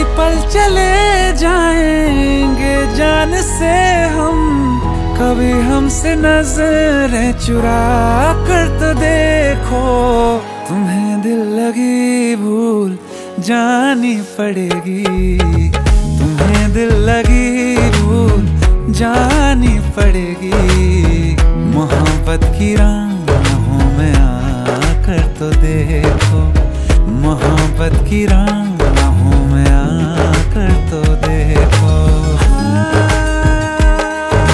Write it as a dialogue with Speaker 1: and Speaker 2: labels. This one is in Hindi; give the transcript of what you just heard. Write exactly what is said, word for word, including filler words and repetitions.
Speaker 1: पल चले जाएंगे जान से हम, कभी हमसे नजरें चुरा कर तो देखो। तुम्हें दिल लगी भूल जानी पड़ेगी, तुम्हें दिल लगी भूल जानी पड़ेगी। मोहब्बत की राहों में आकर तो देखो, मोहब्बत की राह